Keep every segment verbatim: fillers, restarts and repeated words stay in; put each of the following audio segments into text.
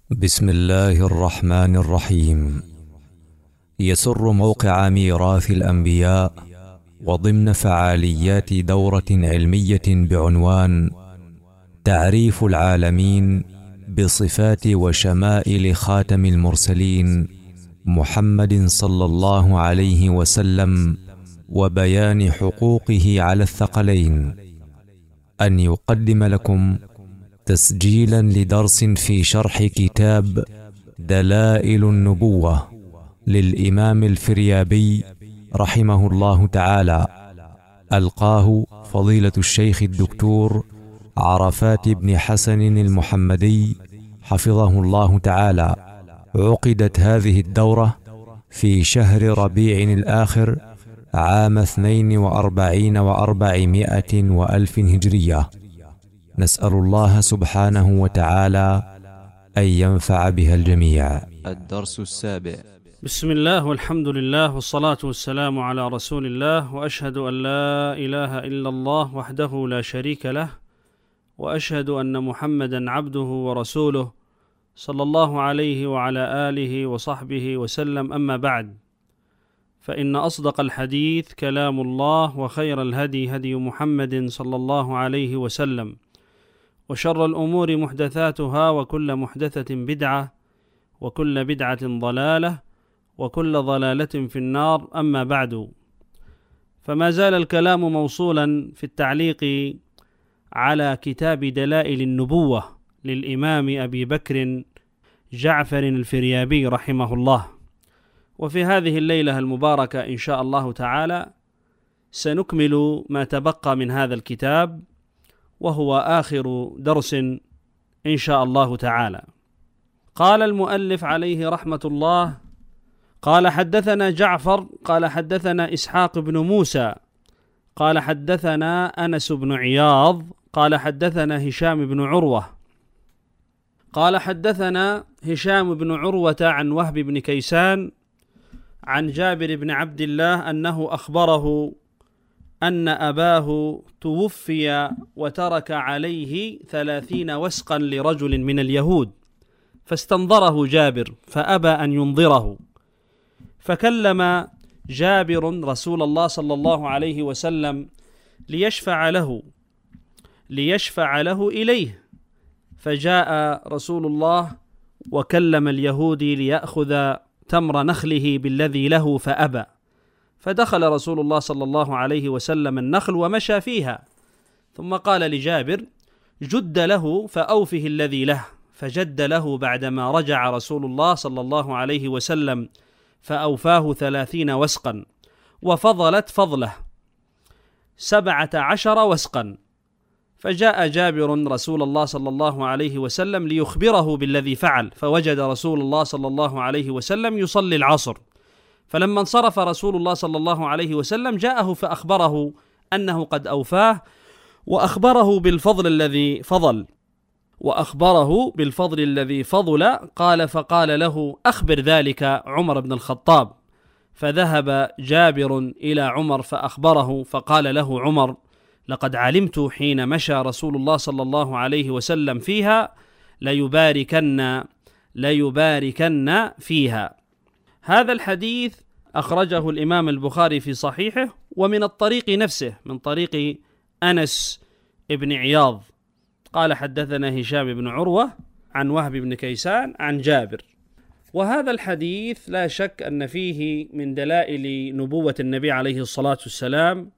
بسم الله الرحمن الرحيم. يسر موقع ميراث الأنبياء وضمن فعاليات دورة علمية بعنوان تعريف العالمين بصفات وشمائل خاتم المرسلين محمد صلى الله عليه وسلم وبيان حقوقه على الثقلين، أن يقدم لكم تسجيلا لدرس في شرح كتاب دلائل النبوة للإمام الفريابي رحمه الله تعالى، ألقاه فضيلة الشيخ الدكتور عرفات بن حسن المحمدي حفظه الله تعالى. عقدت هذه الدورة في شهر ربيع الآخر عام اثنين وأربعين وأربعمائة وألف هجرية. نسأل الله سبحانه وتعالى أن ينفع بها الجميع. الدرس السابع. بسم الله والحمد لله والصلاة والسلام على رسول الله، وأشهد أن لا إله إلا الله وحده لا شريك له، وأشهد أن محمدا عبده ورسوله صلى الله عليه وعلى آله وصحبه وسلم. أما بعد، فإن أصدق الحديث كلام الله، وخير الهدي هدي محمد صلى الله عليه وسلم، وشر الأمور محدثاتها، وكل محدثة بدعة، وكل بدعة ضلالة، وكل ضلالة في النار. أما بعد، فما زال الكلام موصولا في التعليق على كتاب دلائل النبوة للإمام أبي بكر جعفر الفريابي رحمه الله. وفي هذه الليلة المباركة إن شاء الله تعالى سنكمل ما تبقى من هذا الكتاب، وهو آخر درس إن شاء الله تعالى. قال المؤلف عليه رحمة الله: قال حدثنا جعفر قال حدثنا إسحاق بن موسى قال حدثنا أنس بن عياض قال حدثنا هشام بن عروة قال حدثنا هشام بن عروة عن وهب بن كيسان عن جابر بن عبد الله أنه أخبره أن أباه توفي وترك عليه ثلاثين وسقا لرجل من اليهود، فاستنظره جابر فأبى أن ينظره، فكلم جابر رسول الله صلى الله عليه وسلم ليشفع له ليشفع له إليه، فجاء رسول الله وكلم اليهودي ليأخذ تمر نخله بالذي له فأبى، فدخل رسول الله صلى الله عليه وسلم النخل ومشى فيها، ثم قال لجابر: جد له فأوفه الذي له، فجد له بعدما رجع رسول الله صلى الله عليه وسلم فأوفاه ثلاثين وسقا، وفضلت فضله سبعة عشر وسقا. فجاء جابر رسول الله صلى الله عليه وسلم ليخبره بالذي فعل، فوجد رسول الله صلى الله عليه وسلم يصلي العصر، فلما انصرف رسول الله صلى الله عليه وسلم جاءه فأخبره أنه قد أوفاه، وأخبره بالفضل الذي فضل وأخبره بالفضل الذي فضل قال فقال له: أخبر ذلك عمر بن الخطاب. فذهب جابر إلى عمر فأخبره، فقال له عمر: لقد علمت حين مشى رسول الله صلى الله عليه وسلم فيها ليباركن ليباركن فيها. هذا الحديث أخرجه الإمام البخاري في صحيحه، ومن الطريق نفسه، من طريق أنس بن عياض قال حدثنا هشام بن عروة عن وهب بن كيسان عن جابر. وهذا الحديث لا شك أن فيه من دلائل نبوة النبي عليه الصلاة والسلام،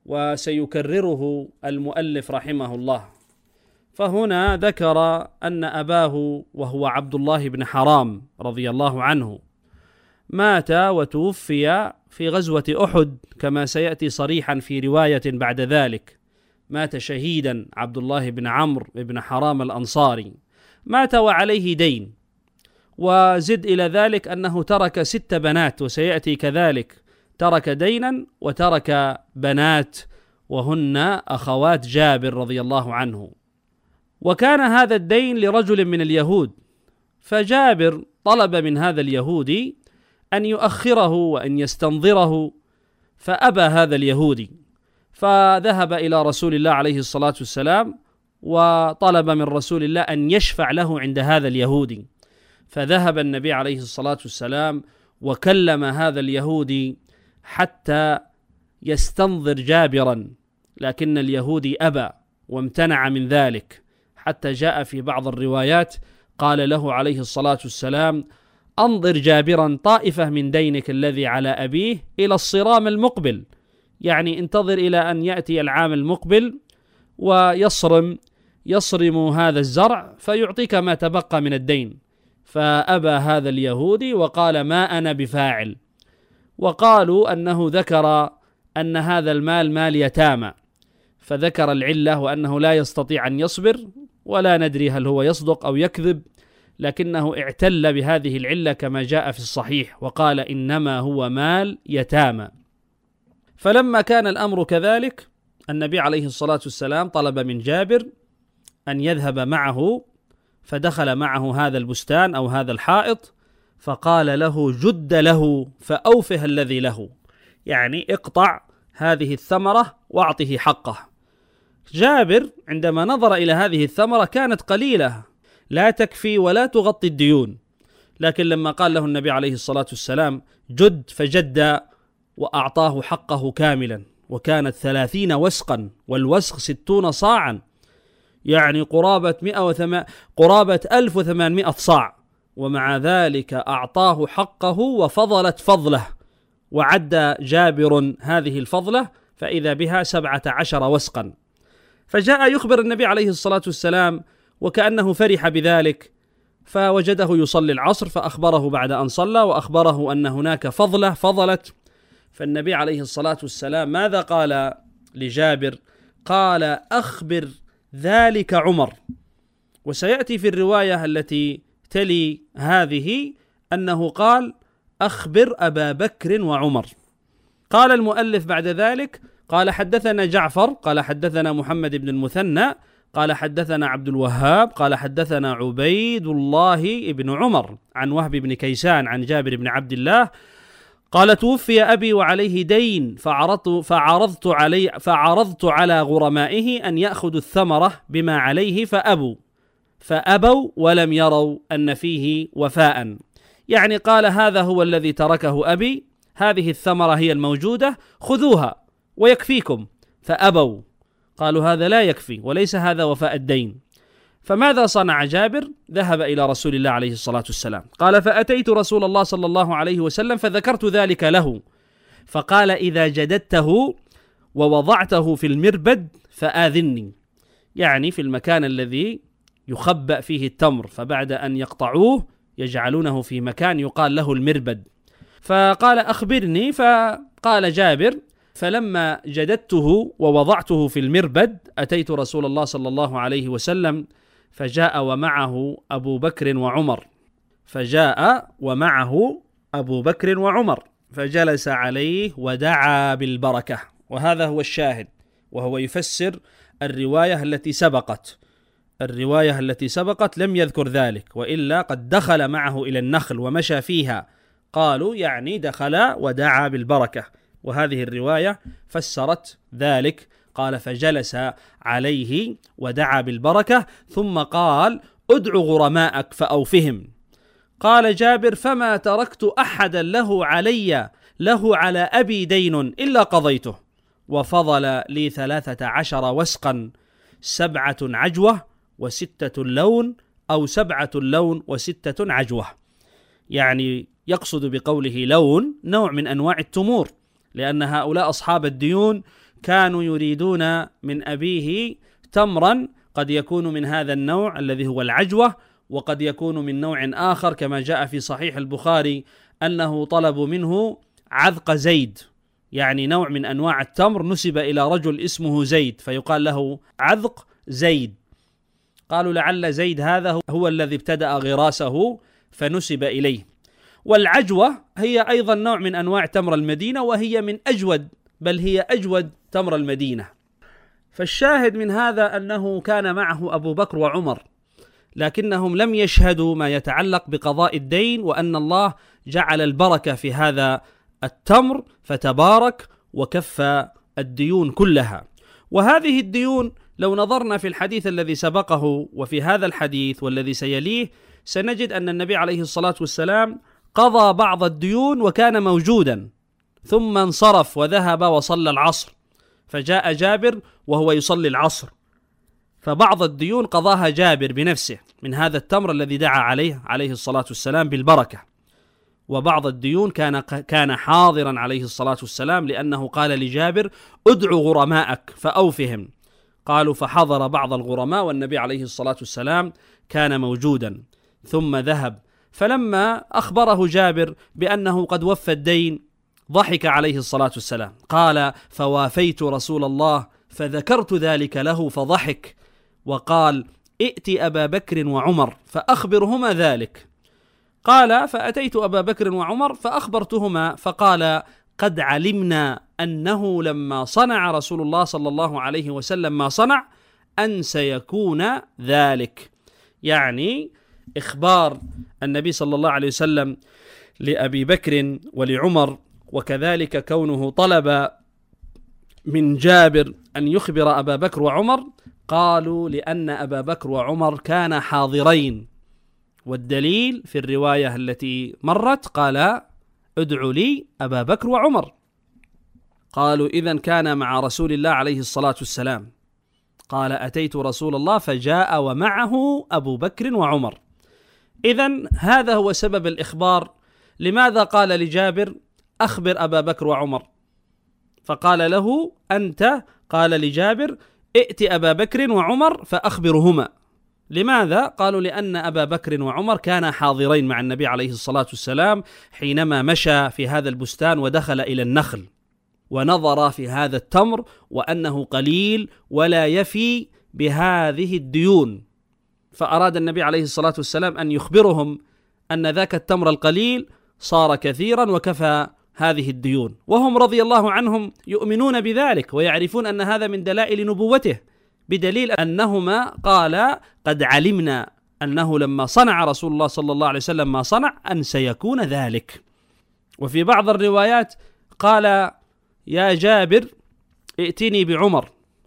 وسيكرره المؤلف رحمه الله. فهنا ذكر أن أباه وهو عبد الله بن حرام رضي الله عنه مات وتوفي في غزوة أحد، كما سيأتي صريحا في رواية بعد ذلك. مات شهيدا عبد الله بن عمرو بن حرام الأنصاري، مات وعليه دين، وزد إلى ذلك أنه ترك ست بنات، وسيأتي كذلك ترك دينا وترك بنات وهن أخوات جابر رضي الله عنه. وكان هذا الدين لرجل من اليهود، فجابر طلب من هذا اليهودي أن يؤخره وأن يستنظره، فأبى هذا اليهودي، فذهب إلى رسول الله عليه الصلاة والسلام وطلب من رسول الله أن يشفع له عند هذا اليهودي. فذهب النبي عليه الصلاة والسلام وكلم هذا اليهودي حتى يستنظر جابرا، لكن اليهودي أبى وامتنع من ذلك، حتى جاء في بعض الروايات قال له عليه الصلاة والسلام: أنظر جابرا طائفة من دينك الذي على أبيه إلى الصرام المقبل، يعني انتظر إلى أن يأتي العام المقبل ويصرم يصرم هذا الزرع فيعطيك ما تبقى من الدين. فأبى هذا اليهودي وقال: ما أنا بفاعل. وقالوا أنه ذكر أن هذا المال مال يتامى، فذكر العلة وأنه لا يستطيع أن يصبر، ولا ندري هل هو يصدق أو يكذب، لكنه اعتل بهذه العلة كما جاء في الصحيح، وقال: إنما هو مال يتامى. فلما كان الأمر كذلك، النبي عليه الصلاة والسلام طلب من جابر أن يذهب معه، فدخل معه هذا البستان أو هذا الحائط، فقال له: جد له فأوفه الذي له، يعني اقطع هذه الثمرة واعطه حقه. جابر عندما نظر إلى هذه الثمرة كانت قليلة لا تكفي ولا تغطي الديون، لكن لما قال له النبي عليه الصلاة والسلام: جد، فجد وأعطاه حقه كاملا، وكانت ثلاثين وسقا، والوسق ستون صاعا، يعني قرابة مئة وثم... قرابة ألف وثمانمائة صاع، ومع ذلك أعطاه حقه وفضلت فضله، وعد جابر هذه الفضلة فإذا بها سبعة عشر وسقا. فجاء يخبر النبي عليه الصلاة والسلام وكأنه فرح بذلك، فوجده يصلي العصر، فأخبره بعد أن صلى وأخبره أن هناك فضلة فضلت. فالنبي عليه الصلاة والسلام ماذا قال لجابر؟ قال: أخبر ذلك عمر. وسيأتي في الرواية التي تلي هذه أنه قال: أخبر أبا بكر وعمر. قال المؤلف بعد ذلك: قال حدثنا جعفر قال حدثنا محمد بن المثنى قال حدثنا عبد الوهاب قال حدثنا عبيد الله بن عمر عن وهب بن كيسان عن جابر بن عبد الله قال: توفي أبي وعليه دين، فعرضت فعرضت علي فعرضت على غرمائه أن يأخذوا الثمرة بما عليه، فأبوا فأبوا ولم يروا أن فيه وفاء، يعني قال: هذا هو الذي تركه أبي، هذه الثمرة هي الموجودة، خذوها ويكفيكم. فأبوا، قالوا: هذا لا يكفي وليس هذا وفاء الدين. فماذا صنع جابر؟ ذهب إلى رسول الله عليه الصلاة والسلام، قال: فأتيت رسول الله صلى الله عليه وسلم فذكرت ذلك له، فقال: إذا جددته ووضعته في المربد فآذني، يعني في المكان الذي يخبأ فيه التمر، فبعد أن يقطعوه يجعلونه في مكان يقال له المربد. فقال: أخبرني. فقال جابر: فلما جددته ووضعته في المربد أتيت رسول الله صلى الله عليه وسلم، فجاء ومعه أبو بكر وعمر فجاء ومعه أبو بكر وعمر فجلس عليه ودعا بالبركة. وهذا هو الشاهد، وهو يفسر الرواية التي سبقت. الرواية التي سبقت لم يذكر ذلك، وإلا قد دخل معه إلى النخل ومشى فيها، قالوا يعني دخل ودعا بالبركة، وهذه الرواية فسرت ذلك، قال: فجلس عليه ودعا بالبركة، ثم قال: ادع غرماءك فأوفهم. قال جابر: فما تركت أحدا له علي له على أبي دين إلا قضيته، وفضل لي ثلاثة عشر وسقا، سبعة عجوة وستة لون، أو سبعة لون وستة عجوة، يعني يقصد بقوله لون نوع من أنواع التمور، لأن هؤلاء أصحاب الديون كانوا يريدون من أبيه تمرا قد يكون من هذا النوع الذي هو العجوة، وقد يكون من نوع آخر كما جاء في صحيح البخاري أنه طلبوا منه عذق زيد، يعني نوع من أنواع التمر نسب إلى رجل اسمه زيد فيقال له عذق زيد. قالوا لعل زيد هذا هو الذي ابتدأ غراسه فنسب إليه. والعجوة هي أيضا نوع من أنواع تمر المدينة، وهي من أجود، بل هي أجود تمر المدينة. فالشاهد من هذا أنه كان معه أبو بكر وعمر، لكنهم لم يشهدوا ما يتعلق بقضاء الدين، وأن الله جعل البركة في هذا التمر فتبارك وكف الديون كلها. وهذه الديون لو نظرنا في الحديث الذي سبقه وفي هذا الحديث والذي سيليه سنجد أن النبي عليه الصلاة والسلام قضى بعض الديون وكان موجودا، ثم انصرف وذهب وصلى العصر، فجاء جابر وهو يصلي العصر، فبعض الديون قضاها جابر بنفسه من هذا التمر الذي دعا عليه عليه الصلاة والسلام بالبركة، وبعض الديون كان كان حاضرا عليه الصلاة والسلام، لأنه قال لجابر: ادع غرماءك فأوفهم. قالوا فحضر بعض الغرماء والنبي عليه الصلاة والسلام كان موجودا، ثم ذهب، فلما أخبره جابر بأنه قد وفى الدين ضحك عليه الصلاة والسلام، قال: فوافيت رسول الله فذكرت ذلك له فضحك، وقال: ائت أبا بكر وعمر فأخبرهما ذلك. قال: فأتيت أبا بكر وعمر فأخبرتهما، فقال: قد علمنا أنه لما صنع رسول الله صلى الله عليه وسلم ما صنع أن سيكون ذلك. يعني إخبار النبي صلى الله عليه وسلم لأبي بكر ولعمر، وكذلك كونه طلب من جابر أن يخبر أبا بكر وعمر، قالوا لأن أبا بكر وعمر كانا حاضرين، والدليل في الرواية التي مرت قال: ادعوا لي أبا بكر وعمر. قالوا إذن كان مع رسول الله عليه الصلاة والسلام. قال: أتيت رسول الله فجاء ومعه أبو بكر وعمر. إذن هذا هو سبب الإخبار. لماذا قال لجابر: أخبر أبا بكر وعمر؟ فقال له: أنت. قال لجابر: ائت أبا بكر وعمر فأخبرهما. لماذا؟ قالوا لأن أبا بكر وعمر كانا حاضرين مع النبي عليه الصلاة والسلام حينما مشى في هذا البستان ودخل إلى النخل، ونظر في هذا التمر وأنه قليل ولا يفي بهذه الديون، فأراد النبي عليه الصلاة والسلام أن يخبرهم أن ذاك التمر القليل صار كثيرا وكفى هذه الديون، وهم رضي الله عنهم يؤمنون بذلك ويعرفون أن هذا من دلائل نبوته، بدليل أنهما قال: قد علمنا أنه لما صنع رسول الله صلى الله عليه وسلم ما صنع أن سيكون ذلك. وفي بعض الروايات قال: يا جابر ائتني بعمر،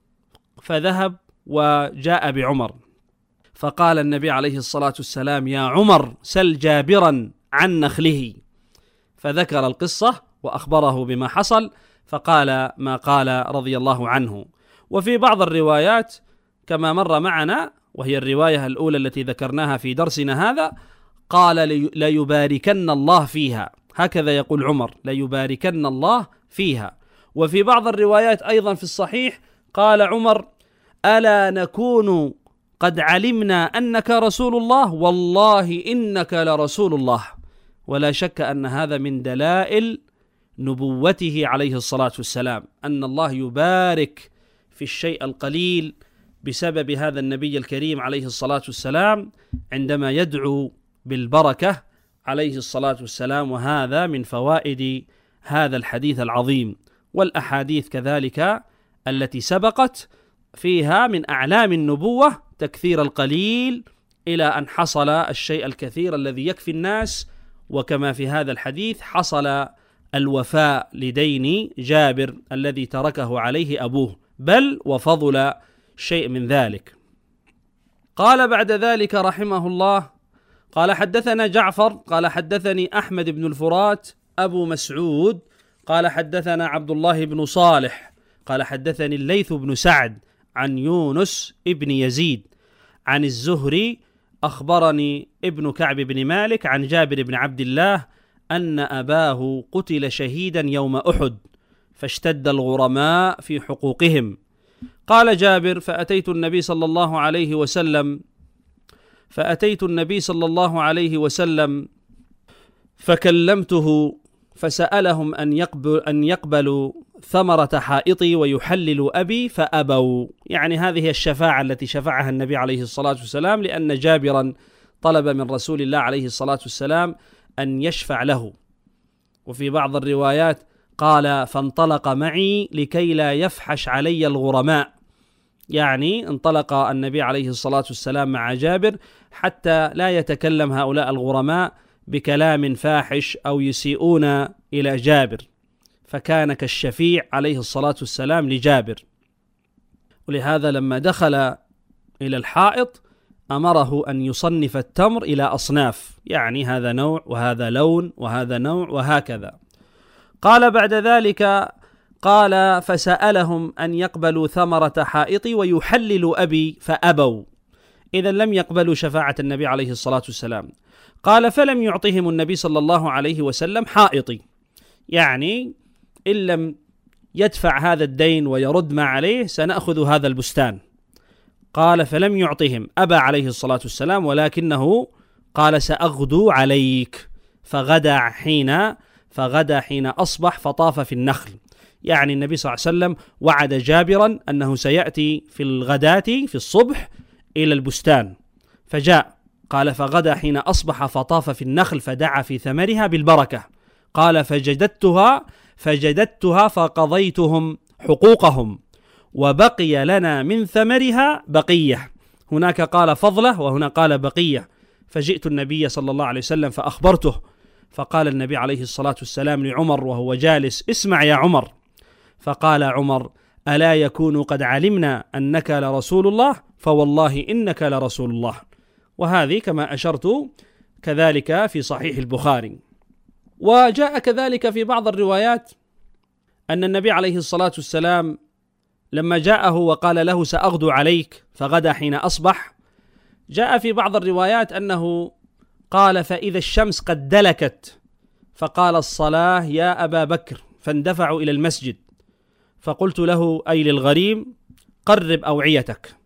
فذهب وجاء بعمر، فقال النبي عليه الصلاة والسلام: يا عمر سل جابرا عن نخله، فذكر القصة وأخبره بما حصل، فقال ما قال رضي الله عنه. وفي بعض الروايات كما مر معنا، وهي الرواية الأولى التي ذكرناها في درسنا هذا، قال: ليباركن الله فيها، هكذا يقول عمر: ليباركن الله فيها. وفي بعض الروايات أيضا في الصحيح قال عمر: ألا نكون قد علمنا أنك رسول الله؟ والله إنك لرسول الله. ولا شك أن هذا من دلائل نبوته عليه الصلاة والسلام، أن الله يبارك في الشيء القليل بسبب هذا النبي الكريم عليه الصلاة والسلام عندما يدعو بالبركة عليه الصلاة والسلام. وهذا من فوائد هذا الحديث العظيم، والأحاديث كذلك التي سبقت فيها من أعلام النبوة تكثير القليل إلى أن حصل الشيء الكثير الذي يكفي الناس، وكما في هذا الحديث حصل الوفاء لدين جابر الذي تركه عليه أبوه، بل وفضل شيء من ذلك. قال بعد ذلك رحمه الله: قال حدثنا جعفر قال حدثني أحمد بن الفرات أبو مسعود قال حدثنا عبد الله بن صالح قال حدثني الليث بن سعد عن يونس ابن يزيد عن الزهري أخبرني ابن كعب بن مالك عن جابر بن عبد الله أن أباه قتل شهيدا يوم أحد، فاشتد الغرماء في حقوقهم. قال جابر: فأتيت النبي صلى الله عليه وسلم فأتيت النبي صلى الله عليه وسلم فكلمته فسألهم أن يقبل أن يقبلوا ثمرة حائطي ويحللوا أبي فأبوا. يعني هذه الشفاعة التي شفعها النبي عليه الصلاة والسلام، لأن جابرا طلب من رسول الله عليه الصلاة والسلام أن يشفع له. وفي بعض الروايات قال: فانطلق معي لكي لا يفحش علي الغرماء، يعني انطلق النبي عليه الصلاة والسلام مع جابر حتى لا يتكلم هؤلاء الغرماء بكلام فاحش أو يسيئون إلى جابر، فكان كالشفيع عليه الصلاة والسلام لجابر. ولهذا لما دخل إلى الحائط أمره أن يصنف التمر إلى أصناف، يعني هذا نوع وهذا لون وهذا نوع وهكذا. قال بعد ذلك قال فسألهم أن يقبلوا ثمرة حائطي ويحللوا أبي فأبوا، إذا لم يقبلوا شفاعة النبي عليه الصلاة والسلام. قال فلم يعطهم النبي صلى الله عليه وسلم حائطي، يعني إن لم يدفع هذا الدين ويرد ما عليه سنأخذ هذا البستان. قال فلم يعطهم، أبى عليه الصلاة والسلام، ولكنه قال سأغدو عليك، فغدا حين فغدا حين أصبح فطاف في النخل، يعني النبي صلى الله عليه وسلم وعد جابرا أنه سيأتي في الغداة في الصبح إلى البستان، فجاء. قال فغدا حين أصبح فطاف في النخل فدعا في ثمرها بالبركة. قال فجددتها فجددتها فقضيتهم حقوقهم وبقي لنا من ثمرها بقية، هناك قال فضلة وهنا قال بقية. فجئت النبي صلى الله عليه وسلم فأخبرته، فقال النبي عليه الصلاة والسلام لعمر وهو جالس اسمع يا عمر. فقال عمر ألا يكون قد علمنا أنك لرسول الله؟ فوالله إنك لرسول الله. وهذه كما أشرت كذلك في صحيح البخاري. وجاء كذلك في بعض الروايات أن النبي عليه الصلاة والسلام لما جاءه وقال له سأغدو عليك فغدا حين أصبح، جاء في بعض الروايات أنه قال فإذا الشمس قد دلكت فقال الصلاة يا أبا بكر، فاندفعوا إلى المسجد. فقلت له أي للغريم قرب أوعيتك.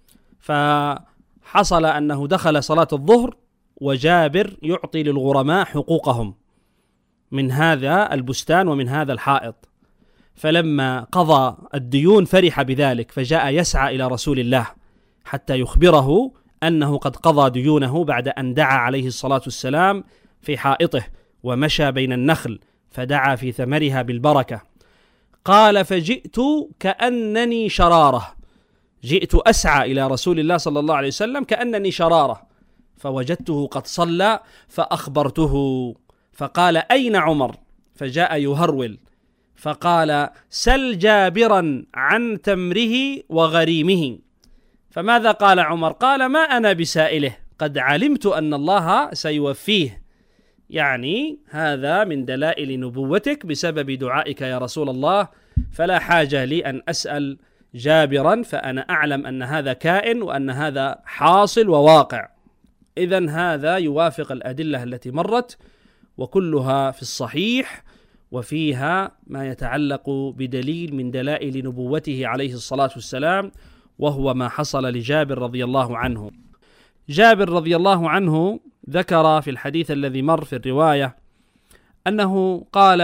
فحصل أنه دخل صلاة الظهر وجابر يعطي للغرماء حقوقهم من هذا البستان ومن هذا الحائط، فلما قضى الديون فرح بذلك، فجاء يسعى إلى رسول الله حتى يخبره أنه قد قضى ديونه بعد أن دعا عليه الصلاة والسلام في حائطه ومشى بين النخل فدعا في ثمرها بالبركة. قال فجئت كأنني شرارة، جئت أسعى إلى رسول الله صلى الله عليه وسلم كأنني شرارة، فوجدته قد صلى فأخبرته، فقال أين عمر؟ فجاء يهرول فقال سل جابرا عن تمره وغريمه. فماذا قال عمر؟ قال ما أنا بسائله، قد علمت أن الله سيوفيه، يعني هذا من دلائل نبوتك بسبب دعائك يا رسول الله، فلا حاجة لي أن أسأل جابرا، فأنا أعلم أن هذا كائن وأن هذا حاصل وواقع. إذن هذا يوافق الأدلة التي مرت وكلها في الصحيح، وفيها ما يتعلق بدليل من دلائل نبوته عليه الصلاة والسلام، وهو ما حصل لجابر رضي الله عنه. جابر رضي الله عنه ذكر في الحديث الذي مر في الرواية أنه قال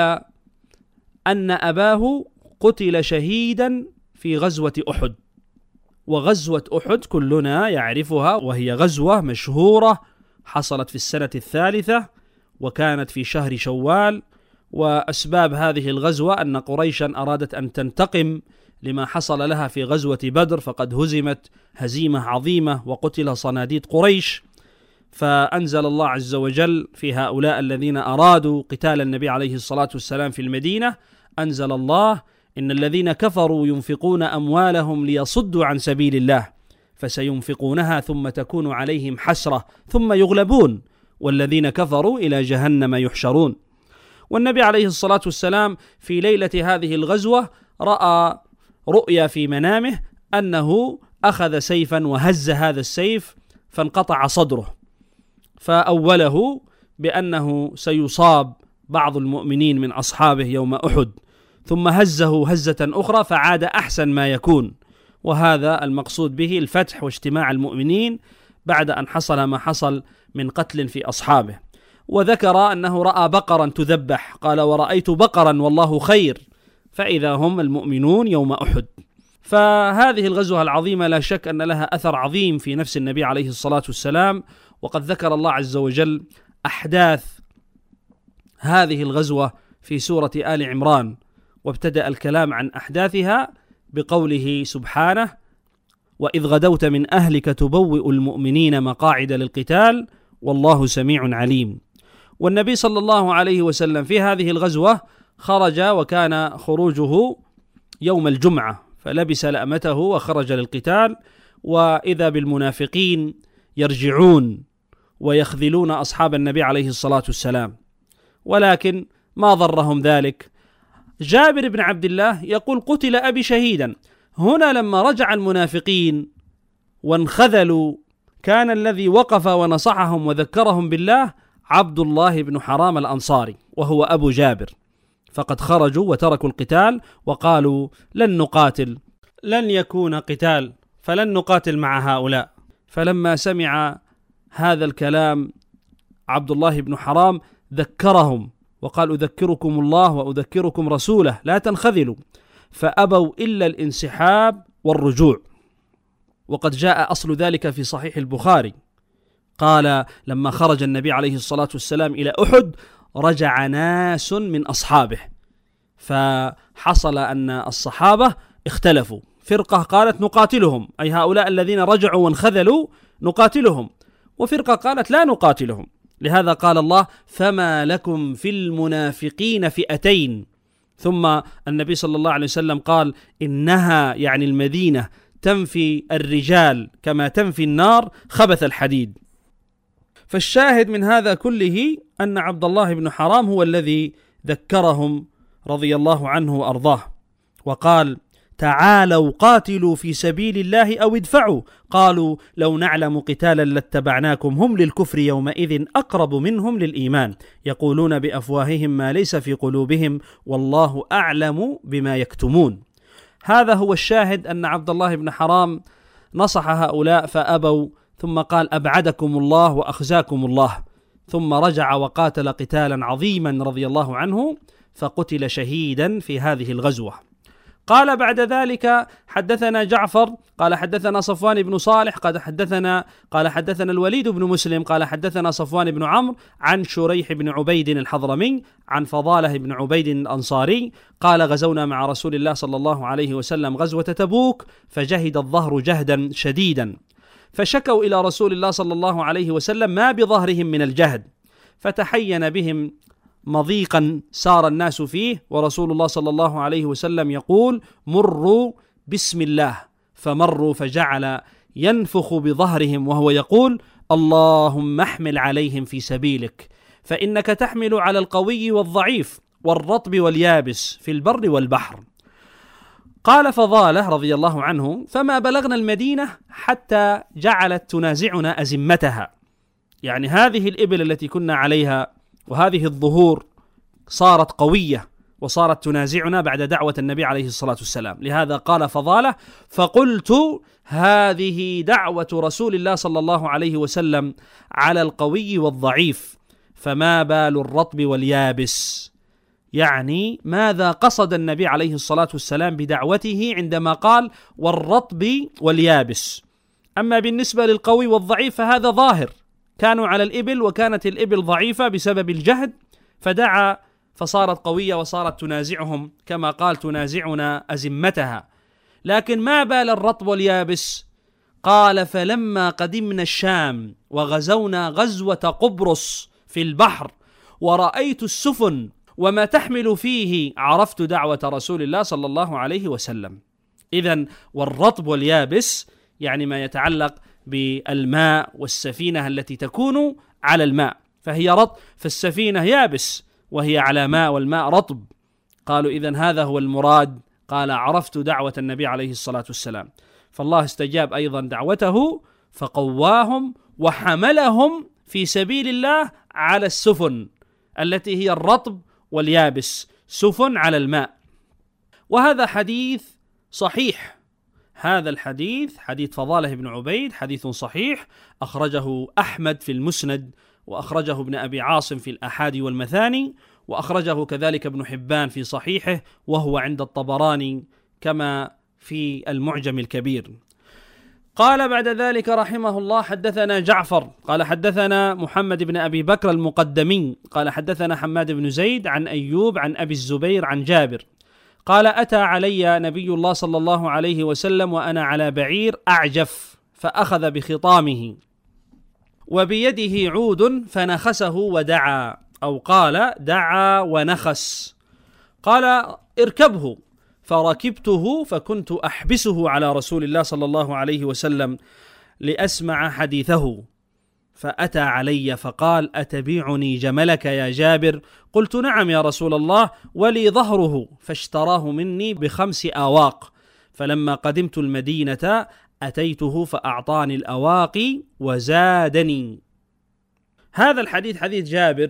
أن أباه قتل شهيدا في غزوة أحد. وغزوة أحد كلنا يعرفها، وهي غزوة مشهورة حصلت في السنة الثالثة وكانت في شهر شوال. وأسباب هذه الغزوة أن قريشا أرادت أن تنتقم لما حصل لها في غزوة بدر، فقد هزمت هزيمة عظيمة وقتل صناديد قريش، فأنزل الله عز وجل في هؤلاء الذين أرادوا قتال النبي عليه الصلاة والسلام في المدينة، أنزل الله إن الذين كفروا ينفقون أموالهم ليصدوا عن سبيل الله فسينفقونها ثم تكون عليهم حسرة ثم يغلبون والذين كفروا إلى جهنم يحشرون. والنبي عليه الصلاة والسلام في ليلة هذه الغزوة رأى رؤيا في منامه أنه أخذ سيفا وهز هذا السيف فانقطع صدره، فأوله بأنه سيصاب بعض المؤمنين من أصحابه يوم أحد، ثم هزه هزة أخرى فعاد أحسن ما يكون، وهذا المقصود به الفتح واجتماع المؤمنين بعد أن حصل ما حصل من قتل في أصحابه. وذكر أنه رأى بقرا تذبح، قال ورأيت بقرا والله خير، فإذا هم المؤمنون يوم أحد. فهذه الغزوة العظيمة لا شك أن لها أثر عظيم في نفس النبي عليه الصلاة والسلام، وقد ذكر الله عز وجل أحداث هذه الغزوة في سورة آل عمران، وابتدأ الكلام عن أحداثها بقوله سبحانه وإذ غدوت من أهلك تبوئ المؤمنين مقاعد للقتال والله سميع عليم. والنبي صلى الله عليه وسلم في هذه الغزوة خرج، وكان خروجه يوم الجمعة، فلبس لأمته وخرج للقتال، وإذا بالمنافقين يرجعون ويخذلون أصحاب النبي عليه الصلاة والسلام، ولكن ما ضرهم ذلك. جابر بن عبد الله يقول: قتل أبي شهيدا. هنا لما رجع المنافقين وانخذلوا كان الذي وقف ونصحهم وذكرهم بالله عبد الله بن حرام الأنصاري وهو أبو جابر، فقد خرجوا وتركوا القتال وقالوا: لن نقاتل، لن يكون قتال، فلن نقاتل مع هؤلاء. فلما سمع هذا الكلام عبد الله بن حرام ذكرهم وقال: أذكركم الله وأذكركم رسوله لا تنخذلوا، فأبوا إلا الانسحاب والرجوع. وقد جاء أصل ذلك في صحيح البخاري، قال: لما خرج النبي عليه الصلاة والسلام إلى أحد رجع ناس من أصحابه، فحصل أن الصحابة اختلفوا، فرقة قالت نقاتلهم، أي هؤلاء الذين رجعوا وانخذلوا نقاتلهم، وفرقة قالت لا نقاتلهم. لهذا قال الله: فما لكم في المنافقين فئتين. ثم النبي صلى الله عليه وسلم قال: إنها يعني المدينة تنفي الرجال كما تنفي النار خبث الحديد. فالشاهد من هذا كله أن عبد الله بن حرام هو الذي ذكرهم رضي الله عنه وأرضاه، وقال: تعالوا قاتلوا في سبيل الله أو ادفعوا. قالوا: لو نعلم قتالا لاتبعناكم هم للكفر يومئذ أقرب منهم للإيمان يقولون بأفواههم ما ليس في قلوبهم والله أعلم بما يكتمون. هذا هو الشاهد، أن عبد الله بن حرام نصح هؤلاء فأبوا، ثم قال: أبعدكم الله وأخزاكم الله، ثم رجع وقاتل قتالا عظيما رضي الله عنه، فقتل شهيدا في هذه الغزوة. قال بعد ذلك: حدثنا جعفر قال حدثنا صفوان بن صالح قال حدثنا قال حدثنا الوليد بن مسلم قال حدثنا صفوان بن عمرو عن شريح بن عبيد الحضرمي عن فضالة بن عبيد الأنصاري قال: غزونا مع رسول الله صلى الله عليه وسلم غزوة تبوك، فجهد الظهر جهدا شديدا، فشكوا إلى رسول الله صلى الله عليه وسلم ما بظهرهم من الجهد، فتحين بهم مضيقا سار الناس فيه، ورسول الله صلى الله عليه وسلم يقول: مروا بسم الله، فمروا فجعل ينفخ بظهرهم وهو يقول: اللهم احمل عليهم في سبيلك، فإنك تحمل على القوي والضعيف والرطب واليابس في البر والبحر. قال فضالة رضي الله عنه: فما بلغنا المدينة حتى جعلت تنازعنا أزمتها، يعني هذه الإبل التي كنا عليها وهذه الظهور صارت قوية وصارت تنازعنا بعد دعوة النبي عليه الصلاة والسلام. لهذا قال فضالة: فقلت هذه دعوة رسول الله صلى الله عليه وسلم على القوي والضعيف، فما بال الرطب واليابس؟ يعني ماذا قصد النبي عليه الصلاة والسلام بدعوته عندما قال والرطب واليابس؟ أما بالنسبة للقوي والضعيف فهذا ظاهر، كانوا على الإبل وكانت الإبل ضعيفة بسبب الجهد، فدعا فصارت قوية وصارت تنازعهم كما قال: تنازعنا أزمتها. لكن ما بال الرطب واليابس؟ قال: فلما قدمنا الشام وغزونا غزوة قبرص في البحر ورأيت السفن وما تحمل فيه عرفت دعوة رسول الله صلى الله عليه وسلم. إذن والرطب واليابس يعني ما يتعلق بالماء والسفينة التي تكون على الماء، فهي رطب، فالسفينة يابس وهي على ماء والماء رطب. قالوا: إذن هذا هو المراد. قال: عرفت دعوة النبي عليه الصلاة والسلام. فالله استجاب أيضا دعوته فقواهم وحملهم في سبيل الله على السفن التي هي الرطب واليابس، سفن على الماء. وهذا حديث صحيح، هذا الحديث حديث فضالة بن عبيد حديث صحيح، أخرجه أحمد في المسند، وأخرجه ابن أبي عاصم في الآحاد والمثاني، وأخرجه كذلك ابن حبان في صحيحه، وهو عند الطبراني كما في المعجم الكبير. قال بعد ذلك رحمه الله: حدثنا جعفر قال حدثنا محمد بن أبي بكر المقدمي قال حدثنا حماد بن زيد عن أيوب عن أبي الزبير عن جابر قال: أتى علي نبي الله صلى الله عليه وسلم وأنا على بعير أعجف، فأخذ بخطامه وبيده عود فنخسه ودعا، أو قال دعا ونخس. قال: اركبه، فركبته، فكنت أحبسه على رسول الله صلى الله عليه وسلم لأسمع حديثه، فأتى علي فقال: أتبيعني جملك يا جابر؟ قلت: نعم يا رسول الله، ولي ظهره، فاشتراه مني بخمس آواق. فلما قدمت المدينة أتيته فأعطاني الأواقي وزادني. هذا الحديث حديث جابر،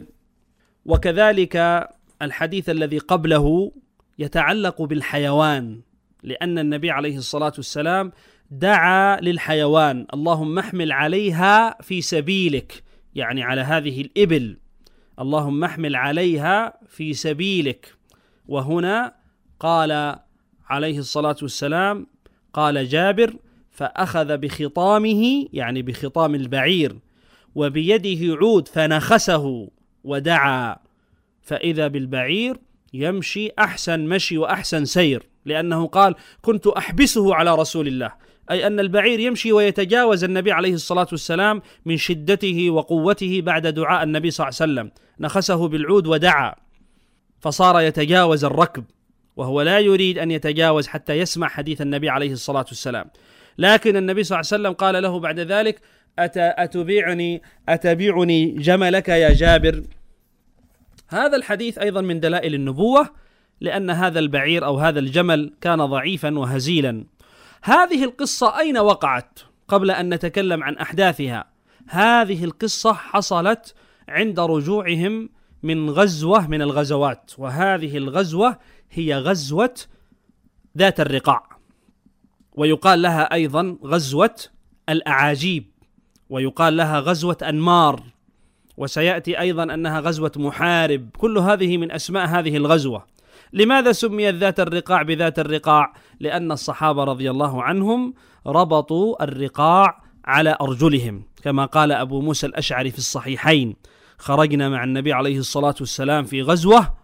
وكذلك الحديث الذي قبله يتعلق بالحيوان، لأن النبي عليه الصلاة والسلام دعا للحيوان: اللهم احمل عليها في سبيلك، يعني على هذه الإبل، اللهم احمل عليها في سبيلك. وهنا قال عليه الصلاة والسلام، قال جابر: فأخذ بخطامه، يعني بخطام البعير، وبيده عود فنخسه ودعا، فإذا بالبعير يمشي أحسن مشي وأحسن سير، لأنه قال: كنت أحبسه على رسول الله، أي أن البعير يمشي ويتجاوز النبي عليه الصلاة والسلام من شدته وقوته بعد دعاء النبي صلى الله عليه وسلم، نخسه بالعود ودعا، فصار يتجاوز الركب، وهو لا يريد أن يتجاوز حتى يسمع حديث النبي عليه الصلاة والسلام. لكن النبي صلى الله عليه وسلم قال له بعد ذلك: أتبيعني أتبيعني جملك يا جابر؟ هذا الحديث أيضا من دلائل النبوة، لأن هذا البعير أو هذا الجمل كان ضعيفا وهزيلا. هذه القصة أين وقعت؟ قبل أن نتكلم عن أحداثها، هذه القصة حصلت عند رجوعهم من غزوة من الغزوات، وهذه الغزوة هي غزوة ذات الرقاع، ويقال لها أيضا غزوة الأعاجيب، ويقال لها غزوة أنمار، وسيأتي أيضا أنها غزوة محارب. كل هذه من أسماء هذه الغزوة. لماذا سميت ذات الرقاع بذات الرقاع؟ لأن الصحابة رضي الله عنهم ربطوا الرقاع على أرجلهم، كما قال أبو موسى الأشعري في الصحيحين: خرجنا مع النبي عليه الصلاة والسلام في غزوة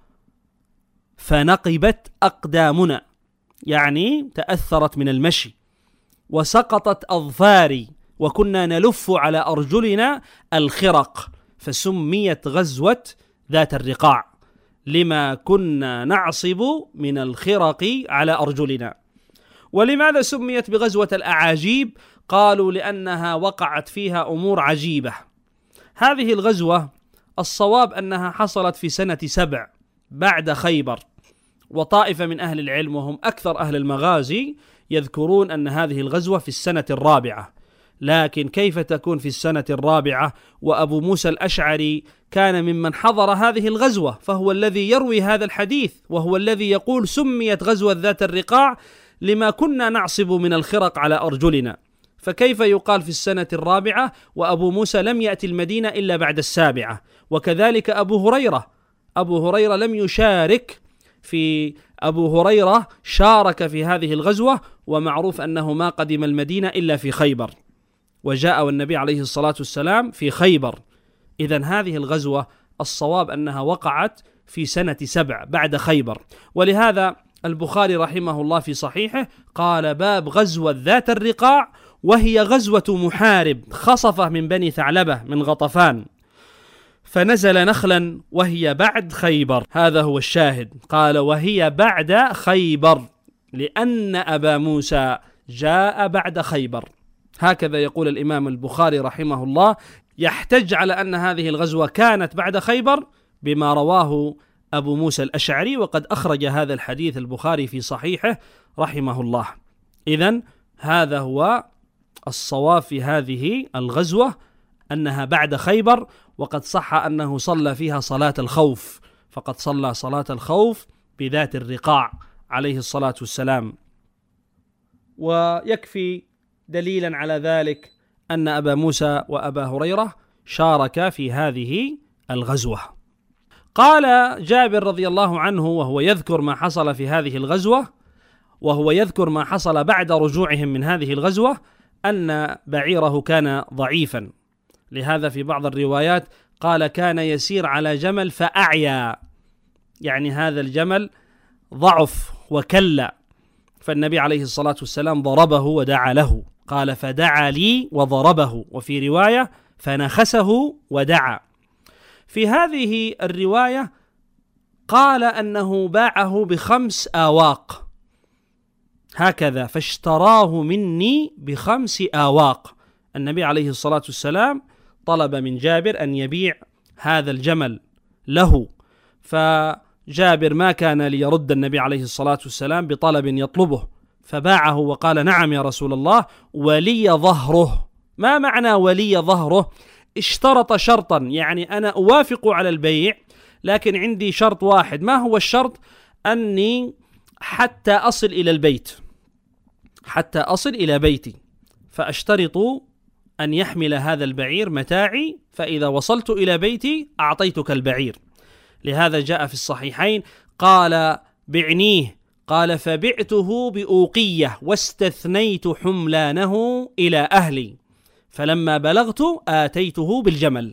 فنقبت أقدامنا، يعني تأثرت من المشي، وسقطت أظفاري، وكنا نلف على أرجلنا الخرق، فسميت غزوة ذات الرقاع لما كنا نعصب من الخرق على أرجلنا. ولماذا سميت بغزوة الأعاجيب؟ قالوا لأنها وقعت فيها أمور عجيبة. هذه الغزوة الصواب أنها حصلت في سنة سبع بعد خيبر، وطائفة من أهل العلم وهم أكثر أهل المغازي يذكرون أن هذه الغزوة في السنة الرابعة. لكن كيف تكون في السنة الرابعة وأبو موسى الأشعري كان ممن حضر هذه الغزوة، فهو الذي يروي هذا الحديث، وهو الذي يقول سميت غزوة ذات الرقاع لما كنا نعصب من الخرق على أرجلنا، فكيف يقال في السنة الرابعة وأبو موسى لم يأتي المدينة إلا بعد السابعة؟ وكذلك أبو هريرة أبو هريرة لم يشارك في أبو هريرة شارك في هذه الغزوة، ومعروف أنه ما قدم المدينة إلا في خيبر، وجاء والنبي عليه الصلاة والسلام في خيبر. إذن هذه الغزوة الصواب أنها وقعت في سنة سبع بعد خيبر، ولهذا البخاري رحمه الله في صحيحه قال: باب غزوة ذات الرقاع، وهي غزوة محارب خصفة من بني ثعلبة من غطفان، فنزل نخلا وهي بعد خيبر. هذا هو الشاهد، قال وهي بعد خيبر لأن أبا موسى جاء بعد خيبر. هكذا يقول الإمام البخاري رحمه الله، يحتج على أن هذه الغزوة كانت بعد خيبر بما رواه أبو موسى الأشعري، وقد أخرج هذا الحديث البخاري في صحيحه رحمه الله. إذن هذا هو الصواب في هذه الغزوة، أنها بعد خيبر، وقد صح أنه صلى فيها صلاة الخوف، فقد صلى صلاة الخوف بذات الرقاع عليه الصلاة والسلام. ويكفي دليلا على ذلك أن أبا موسى وأبا هريرة شاركا في هذه الغزوة. قال جابر رضي الله عنه وهو يذكر ما حصل في هذه الغزوة، وهو يذكر ما حصل بعد رجوعهم من هذه الغزوة، أن بعيره كان ضعيفا، لهذا في بعض الروايات قال كان يسير على جمل فأعيا، يعني هذا الجمل ضعف وكلا، فالنبي عليه الصلاة والسلام ضربه ودعا له، قال فدعا لي وضربه، وفي رواية فنخسه ودعا. في هذه الرواية قال أنه باعه بخمس آواق هكذا، فاشتراه مني بخمس آواق، النبي عليه الصلاة والسلام طلب من جابر أن يبيع هذا الجمل له، فجابر ما كان ليرد النبي عليه الصلاة والسلام بطلب يطلبه، فباعه وقال: نعم يا رسول الله، ولي ظهره. ما معنى ولي ظهره؟ اشترط شرطا، يعني أنا أوافق على البيع لكن عندي شرط واحد. ما هو الشرط؟ أني حتى أصل إلى البيت، حتى أصل إلى بيتي فأشترط أن يحمل هذا البعير متاعي، فإذا وصلت إلى بيتي أعطيتك البعير. لهذا جاء في الصحيحين قال: بعنيه، قال: فبعته بأوقية واستثنيت حملانه إلى أهلي، فلما بلغت آتيته بالجمل.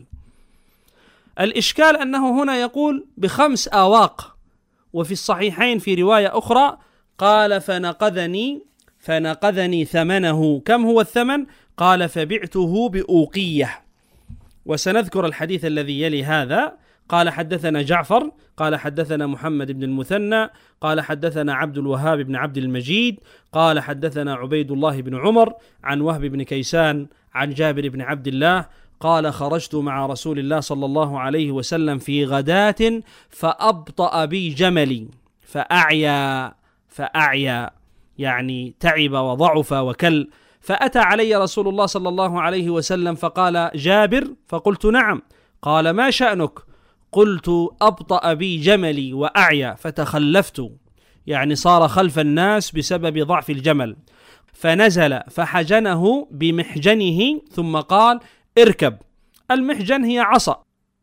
الإشكال أنه هنا يقول بخمس آواق، وفي الصحيحين في رواية أخرى قال: فنقذني فنقذني ثمنه. كم هو الثمن؟ قال: فبعته بأوقية. وسنذكر الحديث الذي يلي هذا. قال: حدثنا جعفر قال: حدثنا محمد بن المثنى قال: حدثنا عبد الوهاب بن عبد المجيد قال: حدثنا عبيد الله بن عمر عن وهب بن كيسان عن جابر بن عبد الله قال: خرجت مع رسول الله صلى الله عليه وسلم في غداة فأبطأ بي جملي فأعيا فأعيا يعني تعب وضعف وكل، فأتى علي رسول الله صلى الله عليه وسلم فقال: جابر؟ فقلت: نعم. قال: ما شأنك؟ قلت: أبطأ بي جملي وأعيا فتخلفت، يعني صار خلف الناس بسبب ضعف الجمل. فنزل فحجنه بمحجنه ثم قال: اركب. المحجن هي عصا،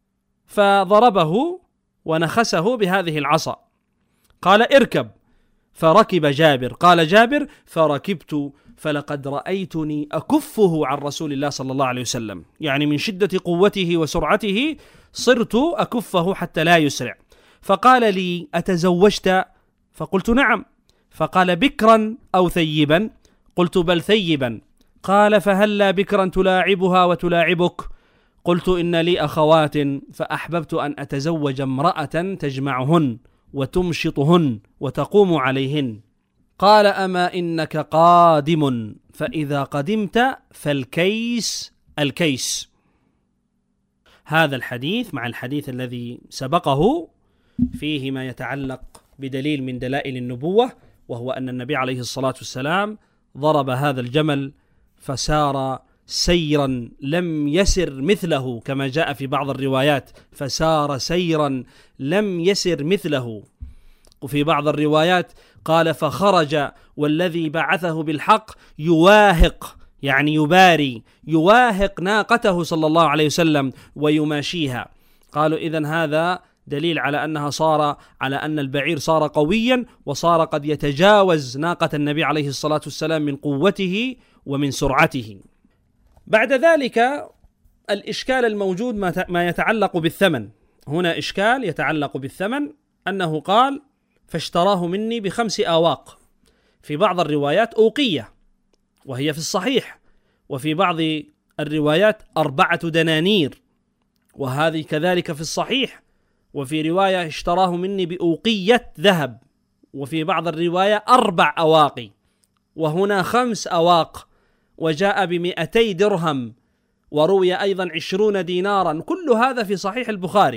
فضربه ونخسه بهذه العصا. قال: اركب. فركب جابر. قال جابر: فركبت فلقد رأيتني أكفه عن رسول الله صلى الله عليه وسلم، يعني من شدة قوته وسرعته صرت أكفه حتى لا يسرع. فقال لي: أتزوجت؟ فقلت: نعم. فقال: بكرا أو ثيبا؟ قلت: بل ثيبا. قال: فهلا بكرا تلاعبها وتلاعبك؟ قلت: إن لي أخوات فأحببت أن أتزوج امرأة تجمعهن وتمشطهن وتقوم عليهن. قال: أما إنك قادم، فإذا قدمت فالكيس الكيس. هذا الحديث مع الحديث الذي سبقه فيه ما يتعلق بدليل من دلائل النبوة، وهو أن النبي عليه الصلاة والسلام ضرب هذا الجمل فسار سيرا لم يسر مثله، كما جاء في بعض الروايات: فسار سيرا لم يسر مثله. وفي بعض الروايات قال: فخرج والذي بعثه بالحق يواهق، يعني يباري، يواهق ناقته صلى الله عليه وسلم ويماشيها. قالوا: إذن هذا دليل على أنها صار على أن البعير صار قويا وصار قد يتجاوز ناقة النبي عليه الصلاة والسلام من قوته ومن سرعته. بعد ذلك الإشكال الموجود ما يتعلق بالثمن. هنا إشكال يتعلق بالثمن، أنه قال: فاشتراه مني بخمس آواق. في بعض الروايات أوقية وهي في الصحيح، وفي بعض الروايات أربعة دنانير وهذه كذلك في الصحيح، وفي رواية اشتراه مني بأوقية ذهب، وفي بعض الرواية أربع أواقي، وهنا خمس أواق، وجاء بمئتي درهم، وروي أيضا عشرون دينارا. كل هذا في صحيح البخاري.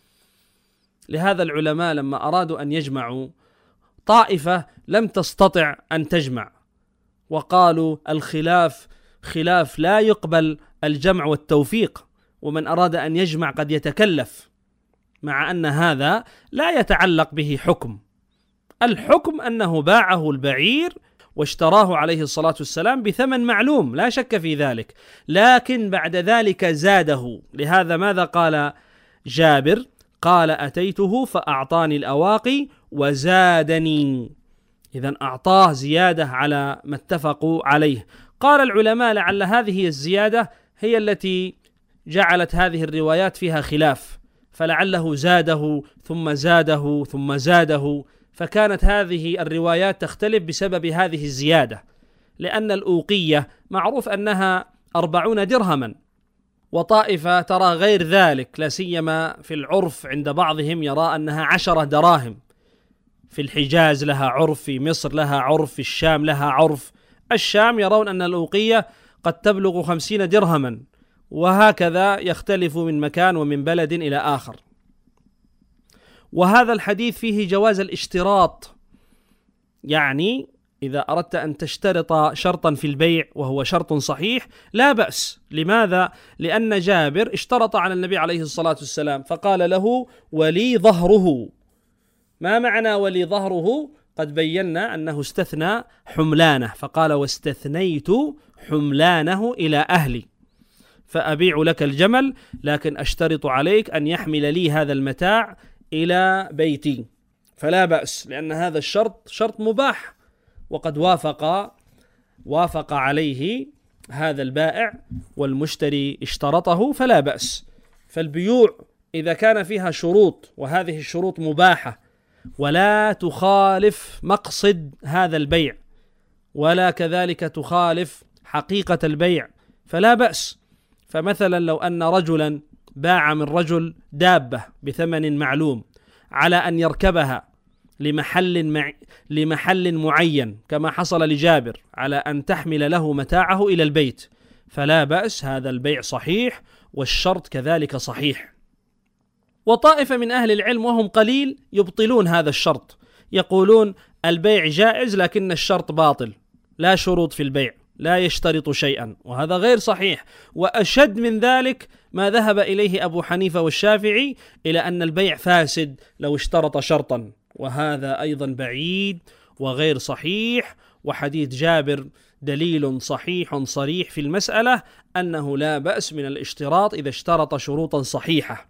لهذا العلماء لما أرادوا أن يجمعوا، طائفة لم تستطع أن تجمع، وقالوا: الخلاف خلاف لا يقبل الجمع والتوفيق، ومن أراد أن يجمع قد يتكلف، مع أن هذا لا يتعلق به حكم. الحكم أنه باعه البعير واشتراه عليه الصلاة والسلام بثمن معلوم، لا شك في ذلك، لكن بعد ذلك زاده. لهذا ماذا قال جابر؟ قال: أتيته فأعطاني الأواقي وزادني. إذن أعطاه زيادة على ما اتفقوا عليه. قال العلماء: لعل هذه الزيادة هي التي جعلت هذه الروايات فيها خلاف، فلعله زاده ثم زاده ثم زاده، فكانت هذه الروايات تختلف بسبب هذه الزيادة، لأن الأوقية معروف أنها أربعون درهما، وطائفة ترى غير ذلك، لا سيما في العرف عند بعضهم يرى أنها عشرة دراهم. في الحجاز لها عرف، في مصر لها عرف، في الشام لها عرف. الشام يرون أن الأوقية قد تبلغ خمسين درهما، وهكذا يختلف من مكان ومن بلد إلى آخر. وهذا الحديث فيه جواز الاشتراط، يعني إذا أردت أن تشترط شرطا في البيع وهو شرط صحيح لا بأس. لماذا؟ لأن جابر اشترط على النبي عليه الصلاة والسلام فقال له: ولي ظهره. ما معنى ولي ظهره؟ قد بينا أنه استثنى حملانه، فقال: واستثنيت حملانه إلى أهلي، فأبيع لك الجمل لكن أشترط عليك أن يحمل لي هذا المتاع إلى بيتي، فلا بأس، لأن هذا الشرط شرط مباح، وقد وافق وافق عليه هذا البائع والمشتري اشترطه، فلا بأس. فالبيوع إذا كان فيها شروط وهذه الشروط مباحة ولا تخالف مقصد هذا البيع ولا كذلك تخالف حقيقة البيع فلا بأس. فمثلا لو أن رجلا باع من رجل دابة بثمن معلوم على أن يركبها لمحل مع... لمحل معين كما حصل لجابر على أن تحمل له متاعه إلى البيت، فلا بأس، هذا البيع صحيح والشرط كذلك صحيح. وطائفة من أهل العلم وهم قليل يبطلون هذا الشرط، يقولون البيع جائز لكن الشرط باطل، لا شروط في البيع، لا يشترط شيئا، وهذا غير صحيح. وأشد من ذلك ما ذهب إليه أبو حنيفة والشافعي إلى أن البيع فاسد لو اشترط شرطا، وهذا أيضا بعيد وغير صحيح. وحديث جابر دليل صحيح صريح في المسألة أنه لا بأس من الاشتراط إذا اشترط شروطا صحيحة.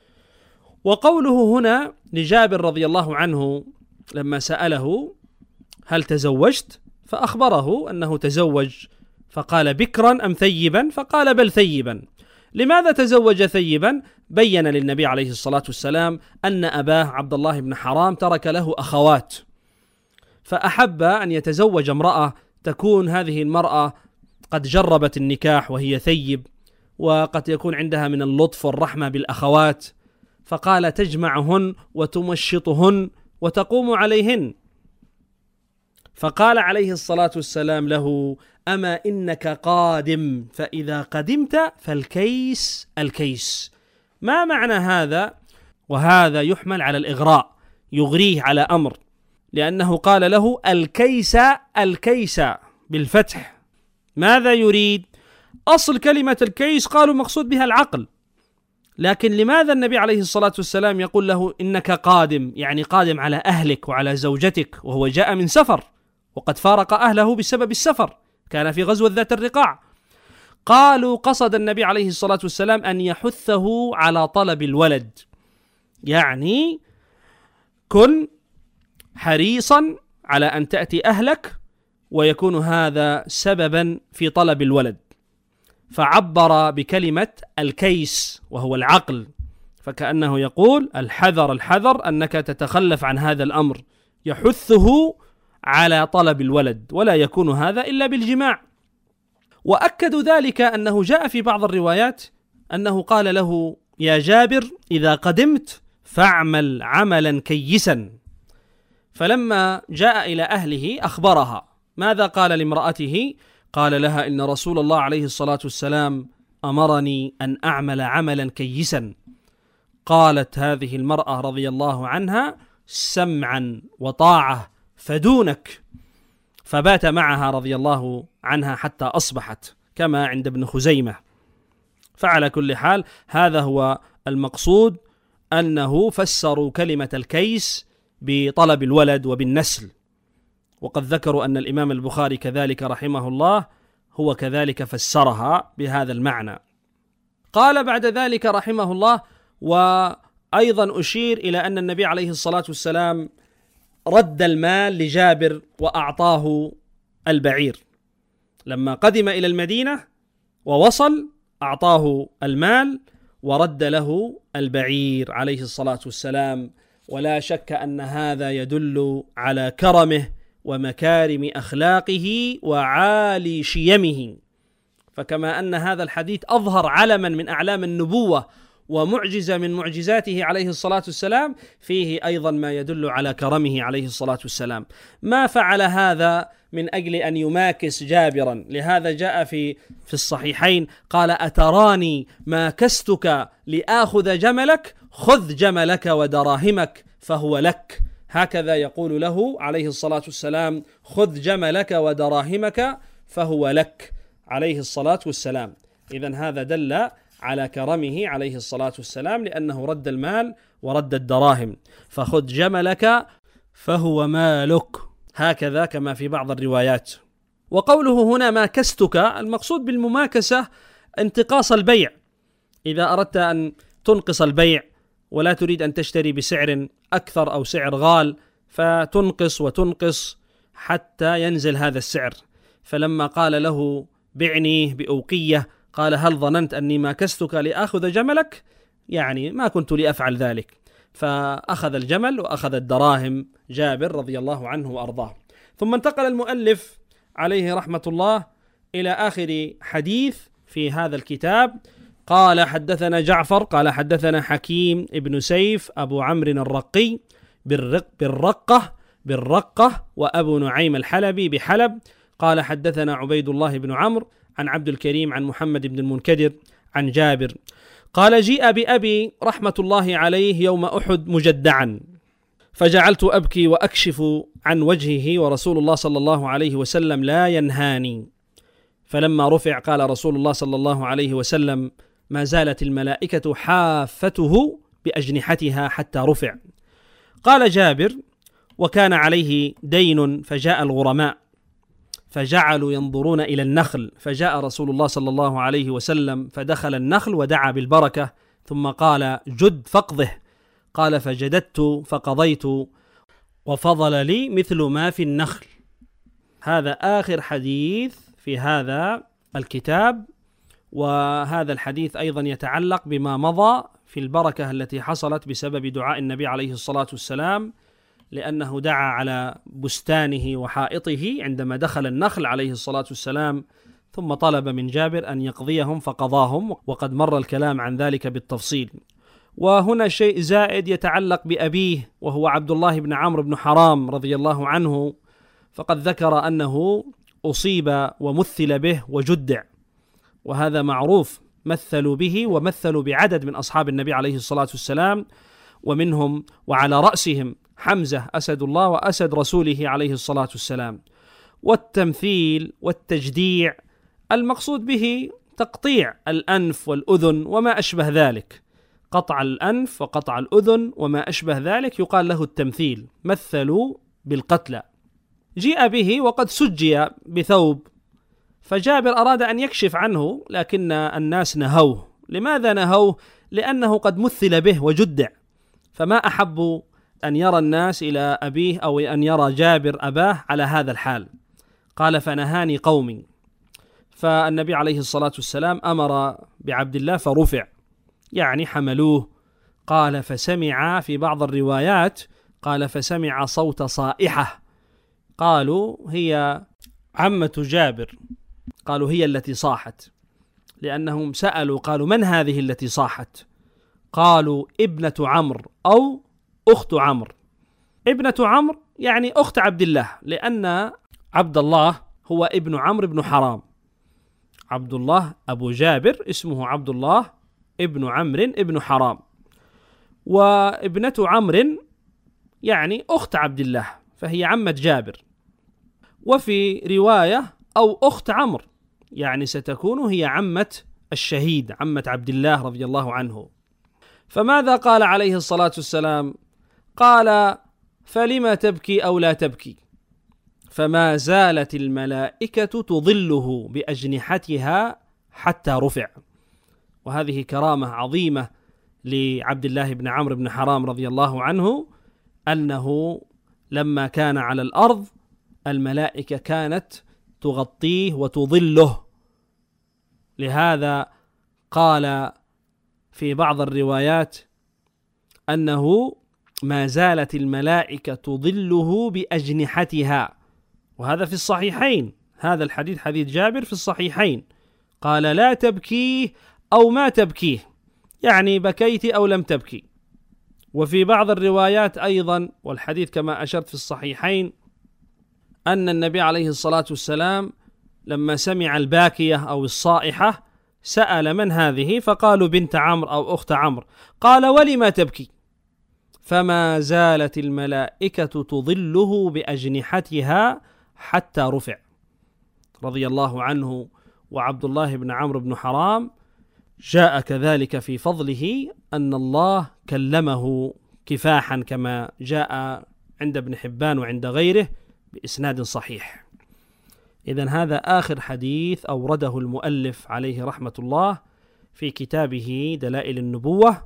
وقوله هنا لجابر رضي الله عنه لما سأله: هل تزوجت؟ فأخبره أنه تزوج، فقال: بكرا أم ثيبا؟ فقال: بل ثيبا. لماذا تزوج ثيبا؟ بين للنبي عليه الصلاة والسلام أن أباه عبد الله بن حرام ترك له أخوات، فأحب أن يتزوج امرأة تكون هذه المرأة قد جربت النكاح وهي ثيب، وقد يكون عندها من اللطف والرحمة بالأخوات، فقال: تجمعهن وتمشطهن وتقوم عليهن. فقال عليه الصلاة والسلام له: أما إنك قادم، فإذا قدمت فالكيس الكيس. ما معنى هذا؟ وهذا يحمل على الإغراء، يغريه على أمر، لأنه قال له الكيس الكيس بالفتح. ماذا يريد؟ أصل كلمة الكيس قالوا مقصود بها العقل، لكن لماذا النبي عليه الصلاة والسلام يقول له إنك قادم؟ يعني قادم على أهلك وعلى زوجتك، وهو جاء من سفر وقد فارق أهله بسبب السفر، كان في غزوة ذات الرقاع. قالوا قصد النبي عليه الصلاة والسلام أن يحثه على طلب الولد، يعني كن حريصا على أن تأتي أهلك، ويكون هذا سببا في طلب الولد. فعبر بكلمة الكيس وهو العقل، فكأنه يقول الحذر الحذر أنك تتخلف عن هذا الأمر، يحثه على طلب الولد، ولا يكون هذا إلا بالجماع. وأكدوا ذلك أنه جاء في بعض الروايات أنه قال له: يا جابر إذا قدمت فاعمل عملا كيسا. فلما جاء إلى أهله أخبرها. ماذا قال لامرأته؟ قال لها: إن رسول الله عليه الصلاة والسلام أمرني أن أعمل عملا كيسا. قالت هذه المرأة رضي الله عنها: سمعا وطاعة فدونك. فبات معها رضي الله عنها حتى أصبحت، كما عند ابن خزيمة. فعلى كل حال هذا هو المقصود، أنه فسروا كلمة الكيس بطلب الولد وبالنسل. وقد ذكروا أن الإمام البخاري كذلك رحمه الله هو كذلك فسرها بهذا المعنى. قال بعد ذلك رحمه الله: وأيضا أشير إلى أن النبي عليه الصلاة والسلام رد المال لجابر وأعطاه البعير. لما قدم إلى المدينة ووصل أعطاه المال ورد له البعير عليه الصلاة والسلام. ولا شك أن هذا يدل على كرمه ومكارم أخلاقه وعالي شيمه. فكما أن هذا الحديث أظهر علما من أعلام النبوة ومعجزة من معجزاته عليه الصلاة والسلام، فيه أيضا ما يدل على كرمه عليه الصلاة والسلام. ما فعل هذا من أجل أن يماكس جابرا، لهذا جاء في في الصحيحين قال: أتراني ماكستك لآخذ جملك؟ خذ جملك ودراهمك فهو لك. هكذا يقول له عليه الصلاة والسلام: خذ جملك ودراهمك فهو لك عليه الصلاة والسلام. إذن هذا دل على كرمه عليه الصلاة والسلام، لأنه رد المال ورد الدراهم. فخذ جملك فهو مالك، هكذا كما في بعض الروايات. وقوله هنا ماكستك، المقصود بالمماكسة انتقاص البيع. إذا أردت أن تنقص البيع ولا تريد أن تشتري بسعر أكثر أو سعر غال، فتنقص وتنقص حتى ينزل هذا السعر. فلما قال له بعني بأوقية قال: هل ظننت أني ماكستك لآخذ جملك؟ يعني ما كنت لأفعل ذلك. فأخذ الجمل وأخذ الدراهم جابر رضي الله عنه وأرضاه. ثم انتقل المؤلف عليه رحمة الله إلى آخر حديث في هذا الكتاب. قال: حدثنا جعفر قال حدثنا حكيم ابن سيف أبو عمرو الرقي بالرق بالرقة بالرقة وأبو نعيم الحلبي بحلب. قال: حدثنا عبيد الله بن عمرو عن عبد الكريم عن محمد بن المنكدر عن جابر قال: جيء بأبي رحمة الله عليه يوم أحد مجدعا، فجعلت أبكي وأكشف عن وجهه ورسول الله صلى الله عليه وسلم لا ينهاني. فلما رفع قال رسول الله صلى الله عليه وسلم: ما زالت الملائكة حافته بأجنحتها حتى رفع. قال جابر: وكان عليه دين فجاء الغرماء فجعلوا ينظرون إلى النخل، فجاء رسول الله صلى الله عليه وسلم فدخل النخل ودعا بالبركة، ثم قال: جد فاقضه. قال: فجددت فقضيت وفضل لي مثل ما في النخل. هذا آخر حديث في هذا الكتاب. وهذا الحديث أيضا يتعلق بما مضى في البركة التي حصلت بسبب دعاء النبي عليه الصلاة والسلام، لأنه دعا على بستانه وحائطه عندما دخل النخل عليه الصلاة والسلام، ثم طلب من جابر أن يقضيهم فقضاهم، وقد مر الكلام عن ذلك بالتفصيل. وهنا شيء زائد يتعلق بأبيه، وهو عبد الله بن عمرو بن حرام رضي الله عنه، فقد ذكر أنه أصيب ومثل به وجدع، وهذا معروف، مثلوا به ومثلوا بعدد من أصحاب النبي عليه الصلاة والسلام، ومنهم وعلى رأسهم حمزة أسد الله وأسد رسوله عليه الصلاة والسلام. والتمثيل والتجديع المقصود به تقطيع الأنف والأذن وما أشبه ذلك، قطع الأنف وقطع الأذن وما أشبه ذلك يقال له التمثيل. مثلوا بالقتلى. جيء به وقد سجي بثوب، فجابر أراد أن يكشف عنه لكن الناس نهوه. لماذا نهوه؟ لأنه قد مثل به وجدع، فما أحبوا أن يرى الناس إلى أبيه أو أن يرى جابر أباه على هذا الحال. قال: فنهاني قومي. فالنبي عليه الصلاة والسلام أمر بعبد الله فرفع، يعني حملوه. قال: فسمع في بعض الروايات قال: فسمع صوت صائحة. قالوا: هي عمة جابر، قالوا: هي التي صاحت، لأنهم سألوا قالوا: من هذه التي صاحت؟ قالوا: ابنة عمرو أو أخت عمرو. ابنة عمرو يعني أخت عبد الله، لأن عبد الله هو ابن عمرو بن حرام. عبد الله أبو جابر اسمه عبد الله ابن عمرو ابن حرام، وابنة عمرو يعني أخت عبد الله، فهي عمة جابر. وفي رواية أو أخت عمرو، يعني ستكون هي عمة الشهيد، عمة عبد الله رضي الله عنه. فماذا قال عليه الصلاة والسلام؟ قال: فلما تبكي أو لا تبكي؟ فما زالت الملائكة تظله بأجنحتها حتى رفع. وهذه كرامة عظيمة لعبد الله بن عمرو بن حرام رضي الله عنه، أنه لما كان على الأرض الملائكة كانت تغطيه وتظله. لهذا قال في بعض الروايات أنه ما زالت الملائكة تظله بأجنحتها، وهذا في الصحيحين. هذا الحديث حديث جابر في الصحيحين. قال: لا تبكيه أو ما تبكيه، يعني بكيت أو لم تبكي. وفي بعض الروايات أيضا، والحديث كما أشرت في الصحيحين، أن النبي عليه الصلاة والسلام لما سمع الباكية أو الصائحة سأل من هذه؟ فقالوا بنت عمرو أو أخت عمرو. قال ولما تبكي؟ فما زالت الملائكة تظله بأجنحتها حتى رفع، رضي الله عنه. وعبد الله بن عمرو بن حرام جاء كذلك في فضله أن الله كلمه كفاحا كما جاء عند ابن حبان وعند غيره بإسناد صحيح. إذن هذا آخر حديث أورده المؤلف عليه رحمة الله في كتابه دلائل النبوة.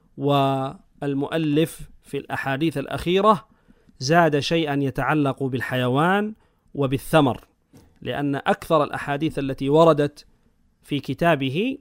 والمؤلف في الأحاديث الأخيرة زاد شيئا يتعلق بالحيوان وبالثمر، لأن أكثر الأحاديث التي وردت في كتابه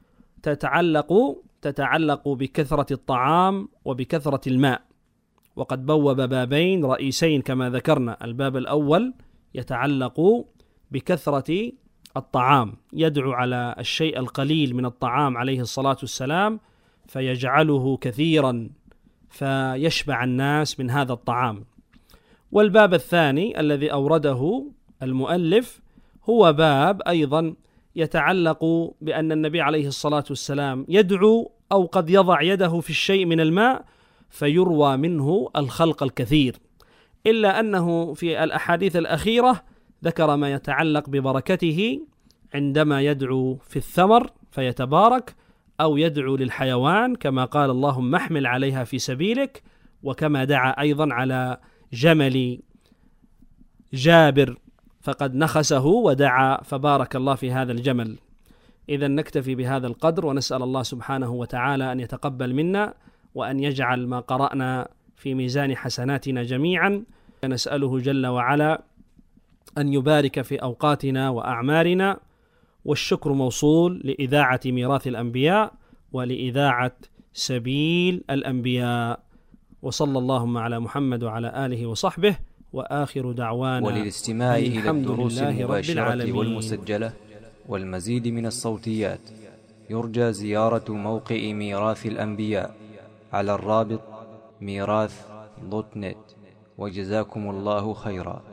تتعلق تتعلق بكثرة الطعام وبكثرة الماء. وقد بوب بابين رئيسين كما ذكرنا. الباب الأول يتعلق بكثرة الطعام، يدعو على الشيء القليل من الطعام عليه الصلاة والسلام فيجعله كثيرا فيشبع الناس من هذا الطعام. والباب الثاني الذي أورده المؤلف هو باب أيضا يتعلق بأن النبي عليه الصلاة والسلام يدعو أو قد يضع يده في الشيء من الماء فيروى منه الخلق الكثير، إلا أنه في الأحاديث الأخيرة ذكر ما يتعلق ببركته عندما يدعو في الثمر فيتبارك، أو يدعو للحيوان كما قال اللهم احمل عليها في سبيلك، وكما دعا أيضا على جمل جابر فقد نخسه ودعا فبارك الله في هذا الجمل. إذن نكتفي بهذا القدر، ونسأل الله سبحانه وتعالى أن يتقبل منا وأن يجعل ما قرأنا في ميزان حسناتنا جميعا. نسأله جل وعلا أن يبارك في أوقاتنا وأعمارنا. والشكر موصول لإذاعة ميراث الأنبياء ولإذاعة سبيل الأنبياء. وصلى اللهم على محمد وعلى آله وصحبه، وآخر دعوانا وللاستماع إلى الدروس المباشرة والمسجلة والمزيد من الصوتيات يرجى زيارة موقع ميراث الأنبياء على الرابط ميراث دوت نت. وجزاكم الله خيرا.